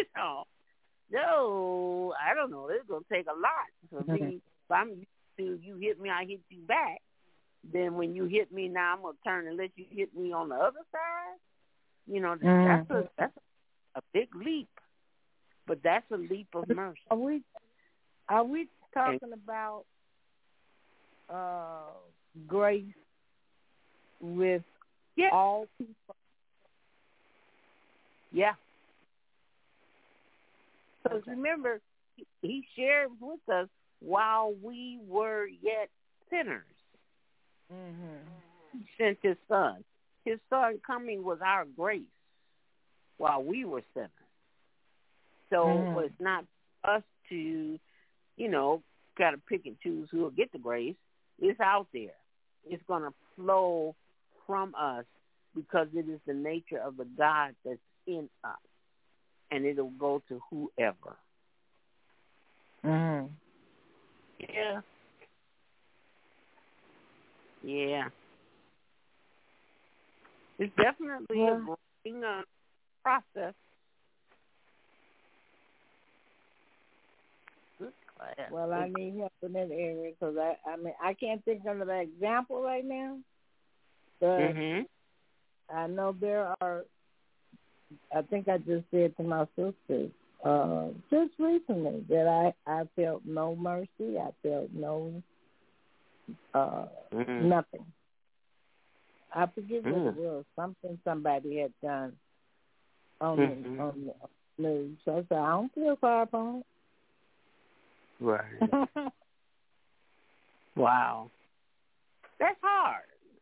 no, I don't know. It's going to take a lot for me. If I'm used to you hit me, I hit you back. Then when you hit me now, I'm going to turn and let you hit me on the other side. That's a big leap. But that's a leap of mercy. Are we talking about grace with all people? Yeah. Because remember, he shared with us while we were yet sinners. Mm-hmm. He sent his son. His son coming was our grace while we were sinners. So it's not us to, kind of pick and choose who will get the grace. It's out there. It's going to flow from us because it is the nature of the God that's in us. And it'll go to whoever. Mm-hmm. Yeah. Yeah. It's definitely a growing process. Good class. Well, I need help in that area because I can't think of an example right now. But I know there are. I think I just said to my sisters just recently that I felt no mercy. I felt no nothing. I forget what it was. Something somebody had done on the news. So I said, I don't feel far upon it. Right. Wow. That's hard.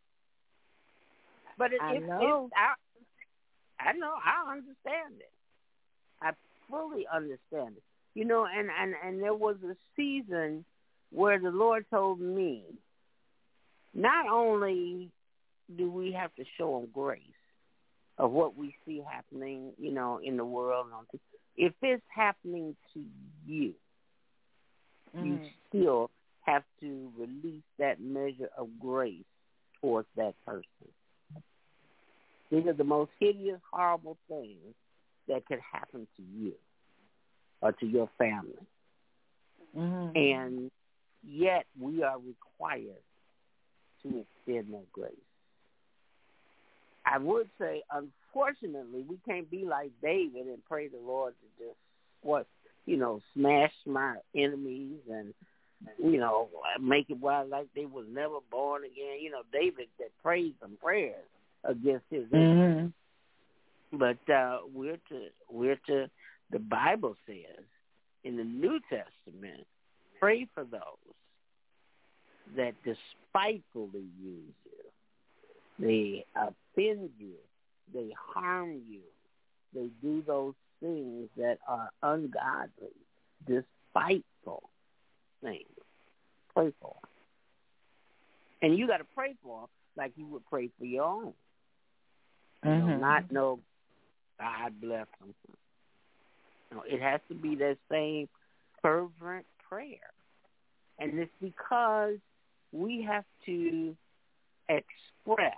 But I know. I understand it. I fully understand it. And there was a season where the Lord told me, not only do we have to show him grace of what we see happening, in the world, if it's happening to you, you still have to release that measure of grace towards that person. These are the most hideous, horrible things that could happen to you or to your family. And yet we are required to extend that grace. I would say, unfortunately, we can't be like David and pray the Lord to just, smash my enemies and, make it wild like they was never born again. David that prayed some prayers against his enemies. But we're to, the Bible says in the New Testament, pray for those that despitefully use you. They offend you. They harm you. They do those things that are ungodly, despiteful things. Pray for them. And you got to pray for them like you would pray for your own. Not no, God bless them. No, it has to be that same fervent prayer. And it's because we have to express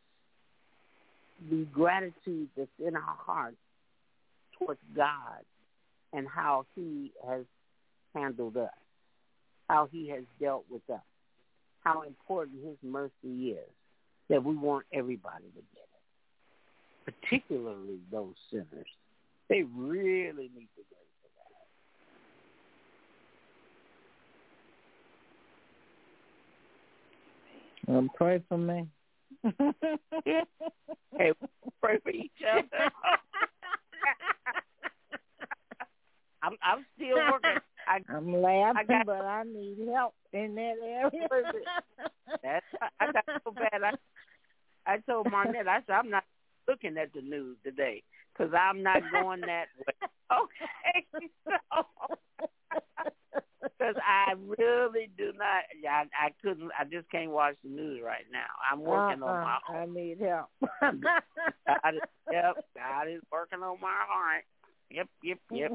the gratitude that's in our hearts towards God and how he has handled us, how he has dealt with us, how important his mercy is, that we want everybody to get it, particularly those sinners. They really need the grace of God. Pray for me. Hey, pray for each other. I'm still working. I'm laughing, but I need help in that area. I got so bad. I told Marnette, I said, I'm not looking at the news today because I'm not going that way. Okay, because I really do not. I couldn't. I just can't watch the news right now. I'm working on my heart. I need help. God is working on my heart. Yep.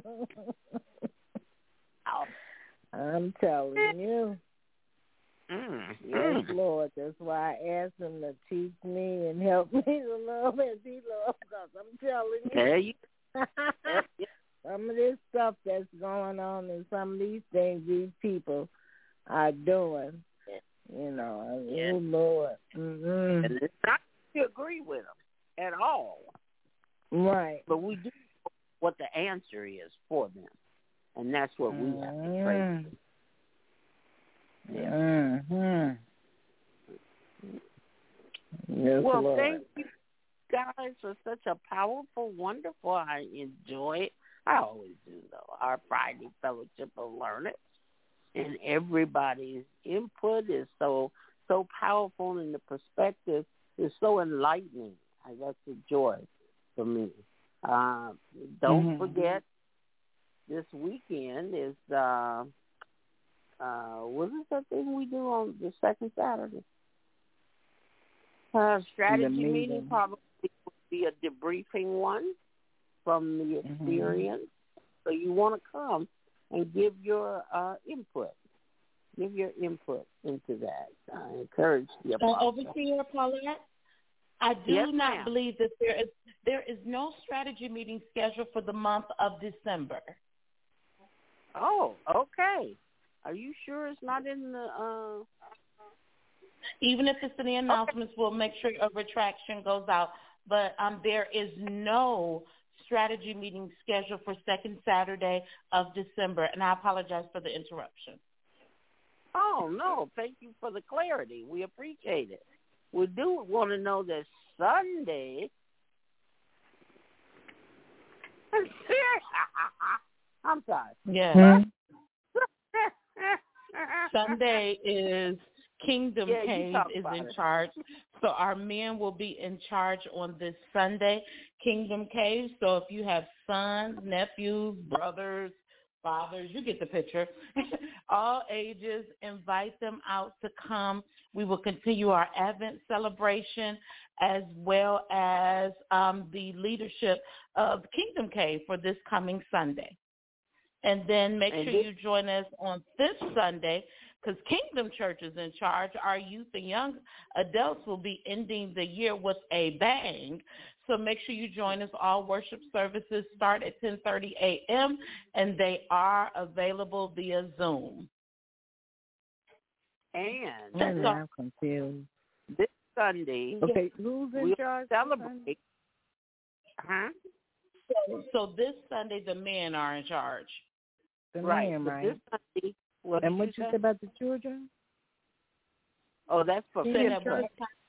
I'm telling you. Yes, Lord. That's why I asked him to teach me and help me to love as he loves, because I'm telling you. There you Some of this stuff that's going on and some of these things these people are doing, oh, Lord. And it's not to agree with them at all. Right. But we do know what the answer is for them. And that's what we have to pray for. Yeah. Yes, well, Lord. thank you. guys are such a powerful, wonderful. I enjoy it. I always do, though. Our Friday Fellowship of Learners, and everybody's input is so powerful, and the perspective is so enlightening. That's a joy for me. Don't forget, this weekend is what is that thing we do on the second Saturday? Strategy meeting probably would be a debriefing one from the experience. So you want to come and give your input. Give your input into that. I encourage the Overseer Paulette, I do not believe that there is no strategy meeting scheduled for the month of December. Oh, okay. Are you sure it's not in the? Even if it's in the announcements, we'll make sure a retraction goes out. But there is no strategy meeting scheduled for second Saturday of December, and I apologize for the interruption. Oh, no. Thank you for the clarity. We appreciate it. We do want to know that Sunday. I'm sorry. Yeah. Sunday is Kingdom Cave is in charge. So our men will be in charge on this Sunday, Kingdom Cave. So if you have sons, nephews, brothers, fathers, you get the picture, all ages, invite them out to come. We will continue our Advent celebration as well as the leadership of Kingdom Cave for this coming Sunday. And then make sure you join us on this Sunday because Kingdom Church is in charge. Our youth and young adults will be ending the year with a bang. So make sure you join us. All worship services start at 10:30 a.m., and they are available via Zoom. And I'm confused. This Sunday, who's in we'll charge? Celebrate. So this Sunday, the men are in charge. The right. men, right? This Sunday, what you say about the children? Oh, that's for church.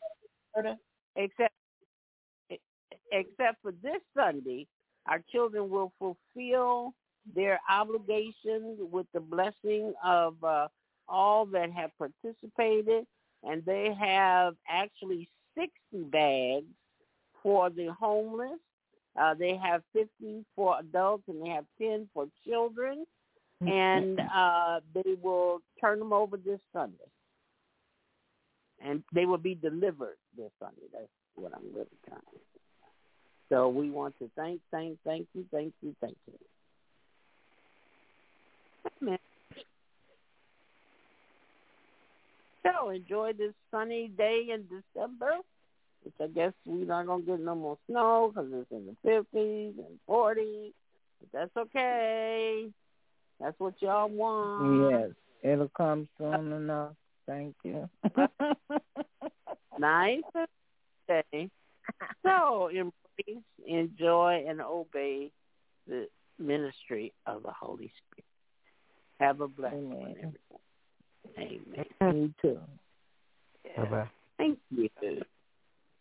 Except for this Sunday, our children will fulfill their obligations with the blessing of all that have participated, and they have actually 60 bags for the homeless. They have 50 for adults, and they have 10 for children, and they will turn them over this Sunday. And they will be delivered this Sunday. That's what I'm really trying to say. So we want to thank you. Amen. So enjoy this sunny day in December, which I guess we're not going to get no more snow because it's in the 50s and 40s. But that's okay. That's what y'all want. Yes, it'll come soon enough. Thank you. Nice. Okay. So embrace, enjoy, and obey the ministry of the Holy Spirit. Have a blessed one, everyone. Amen. Me too. Yeah. Bye-bye. Thank you.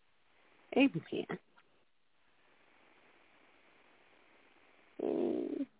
Amen.